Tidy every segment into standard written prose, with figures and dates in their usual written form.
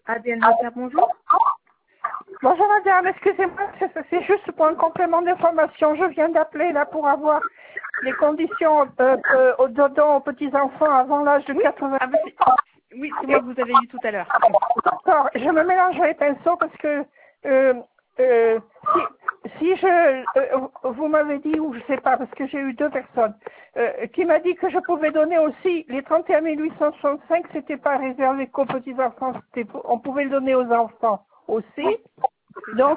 Adèle Notaire, bonjour. Bonjour madame, excusez-moi, c'est juste pour un complément d'information. Je viens d'appeler là pour avoir les conditions aux dons aux petits-enfants avant l'âge de 80 ans. Oui, c'est moi que vous avez eu tout à l'heure. D'accord, je me mélange les pinceaux parce que si vous m'avez dit, ou je sais pas, parce que j'ai eu deux personnes, qui m'a dit que je pouvais donner aussi les 31 865, c'était pas réservé qu'aux petits-enfants, on pouvait le donner aux enfants aussi. Donc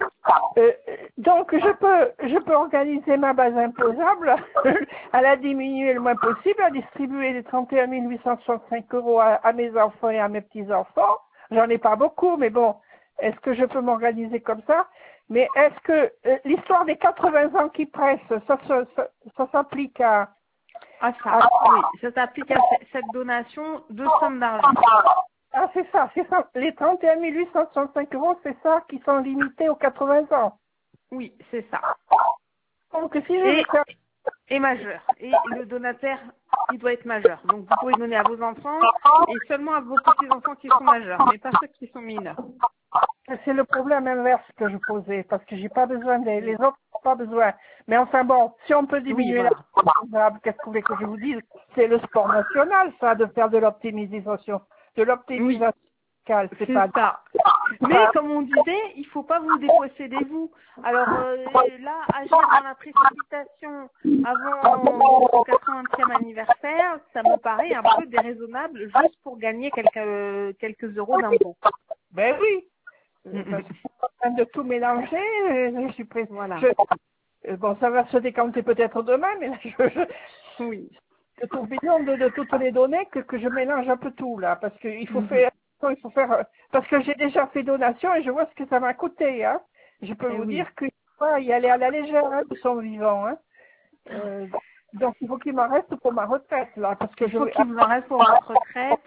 je peux organiser ma base imposable à la diminuer le moins possible, à distribuer les 31 865 € à mes enfants et à mes petits-enfants. J'en ai pas beaucoup, mais bon, est-ce que je peux m'organiser comme ça? Mais est-ce que l'histoire des 80 ans qui pressent, ça s'applique à... Oui, ça s'applique à cette donation de somme d'argent. Ah, c'est ça. Les 31 865 €, c'est ça qui sont limités aux 80 ans. Oui, c'est ça. Donc, si je veux faire... Et majeur. Et le donataire, il doit être majeur. Donc, vous pouvez donner à vos enfants et seulement à vos petits-enfants qui sont majeurs, mais pas ceux qui sont mineurs. C'est le problème inverse que je posais, parce que j'ai pas besoin les autres n'ont pas besoin. Mais enfin bon, si on peut diminuer qu'est-ce que vous voulez que je vous dise? C'est le sport national, ça, de faire de l'optimisation. De l'optimisation fiscale, c'est pas ça. Mais comme on disait, il faut pas vous déposséder vous. Alors là, agir dans la précipitation avant mon 80e anniversaire, ça me paraît un peu déraisonnable juste pour gagner quelques euros d'impôts. Ben oui. Parce que je suis en train de tout mélanger, je suis prête. Voilà. Bon, ça va se décanter peut-être demain, mais là, oui. Le tourbillon de toutes les données que je mélange un peu tout là, parce qu'il faut faire, parce que j'ai déjà fait donation et je vois ce que ça m'a coûté, hein. Je peux vous dire qu'il faut pas y aller à la légère, hein, ils sont vivants, hein. Donc il faut qu'il m'en reste pour ma retraite là, parce que il faut qu'il vous en reste pour votre retraite.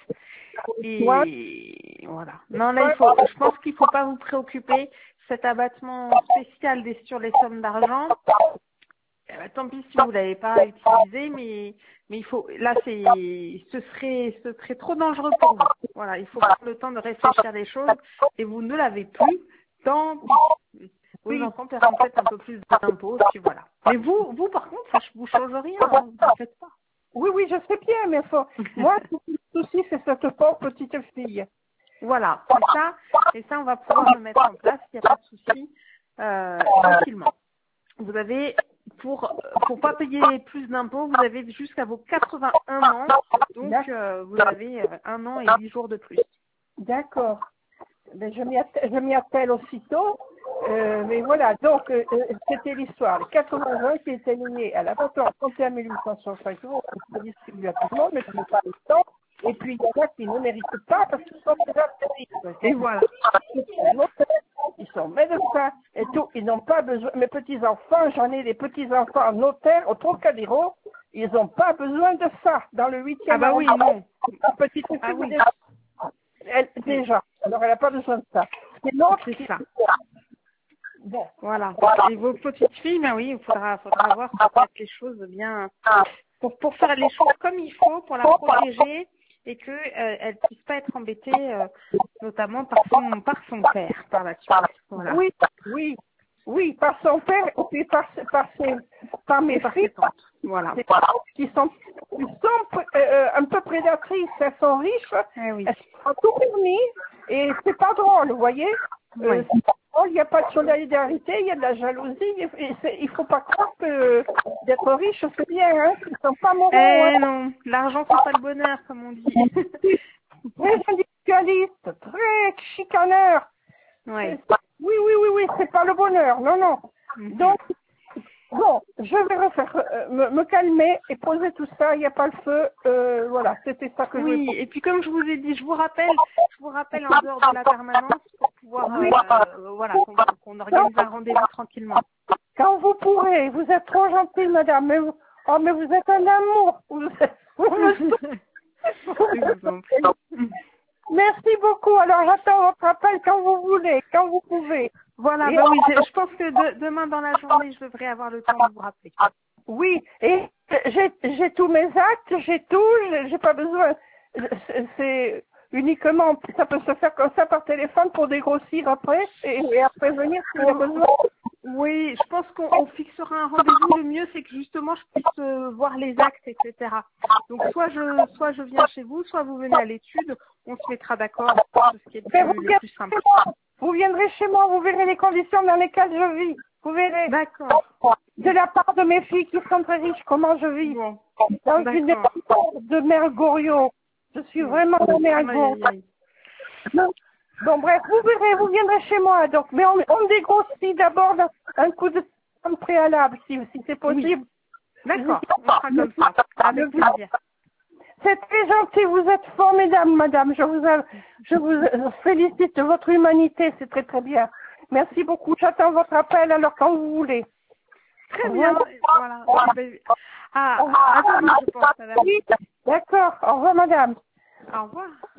Et voilà. Non, là, je pense qu'il ne faut pas vous préoccuper. Cet abattement spécial sur les sommes d'argent, tant pis si vous ne l'avez pas utilisé, mais il faut, là, ce serait trop dangereux pour vous. Voilà, il faut prendre le temps de réfléchir les choses et vous ne l'avez plus. Tant pis. Vos enfants paieront peut-être un peu plus d'impôts, puis voilà. Mais vous, par contre, ça ne vous change rien, hein, vous ne faites pas. Oui, je sais bien, mais moi, le souci, c'est cette pauvre petite fille. Voilà, c'est ça. Et ça, on va pouvoir le mettre en place, il n'y a pas de souci, tranquillement. Vous avez, pour pas payer plus d'impôts, vous avez jusqu'à vos 81 ans. Donc, vous avez 1 an et 10 jours de plus. D'accord. Ben, je m'y appelle aussitôt. Mais voilà, donc c'était l'histoire. Les 80 ans qui étaient liés à la façon 31 865 €, on se distribue à tout le monde, mais ce n'est pas le temps. Et puis il y en a qui ne méritent pas parce qu'ils sont déjà terribles. Et voilà. Ils sont médecins et tout, ils n'ont pas besoin. Mes petits-enfants, j'en ai des petits-enfants notaires au Trocadéro, ils n'ont pas besoin de ça dans le 8e. Ah bah oui, non. Petite fille, déjà. Alors elle n'a pas besoin de ça. C'est ça. Bon, voilà. Et vos petites filles, ben oui, il faudra voir pour faire les choses bien, pour faire les choses comme il faut, pour la protéger et que elle puisse pas être embêtée, notamment par son père, par la suite. Voilà. Oui, par son père et puis par mes filles, voilà. qui sont un peu prédatrices, elles sont riches, elles sont tout permis et c'est pas drôle, vous voyez. Il n'y a pas de solidarité, il y a de la jalousie. Il ne faut pas croire que d'être riche, c'est bien. Hein. Ils ne sont pas moraux. Non, l'argent, c'est pas le bonheur, comme on dit. Très individualiste, très chicaneur. Oui, c'est pas le bonheur. Non. Donc, bon, je vais me calmer et poser tout ça. Il n'y a pas le feu. Voilà, c'était ça que je voulais. Oui, et puis comme je vous ai dit, je vous rappelle en dehors de la permanence pour pouvoir, voilà, qu'on organise un rendez-vous tranquillement. Quand vous pourrez, vous êtes trop gentille, madame, mais vous êtes un amour. Merci beaucoup. Alors j'attends votre appel quand vous voulez, quand vous pouvez. Voilà, bah oui, je pense que demain dans la journée, je devrais avoir le temps de vous rappeler. Oui, et j'ai tous mes actes, j'ai tout, j'ai pas besoin. uniquement, ça peut se faire comme ça par téléphone pour dégrossir après et après venir s'il y a besoin. Oui, je pense qu'on fixera un rendez-vous. Le mieux, c'est que justement, je puisse voir les actes, etc. Donc, soit je viens chez vous, soit vous venez à l'étude. On se mettra d'accord sur ce qui est le plus simple. Vous viendrez chez moi, vous verrez les conditions dans lesquelles je vis. Vous verrez. D'accord. De la part de mes filles qui sont très riches, comment je vis. Bon. Dans une école de mère Goriot. Je suis vraiment la mère Goriot. Bon, bref, vous verrez, vous viendrez chez moi, donc. Mais on dégrossit d'abord un coup de sang préalable, si c'est possible. Oui. D'accord, on fera comme ça. Avec plaisir. C'est très gentil, vous êtes formidable, madame. Je vous félicite de votre humanité, c'est très très bien. Merci beaucoup, j'attends votre appel alors quand vous voulez. Très bien, voilà. À demain, je pense, madame. Oui, d'accord, au revoir, madame. Au revoir.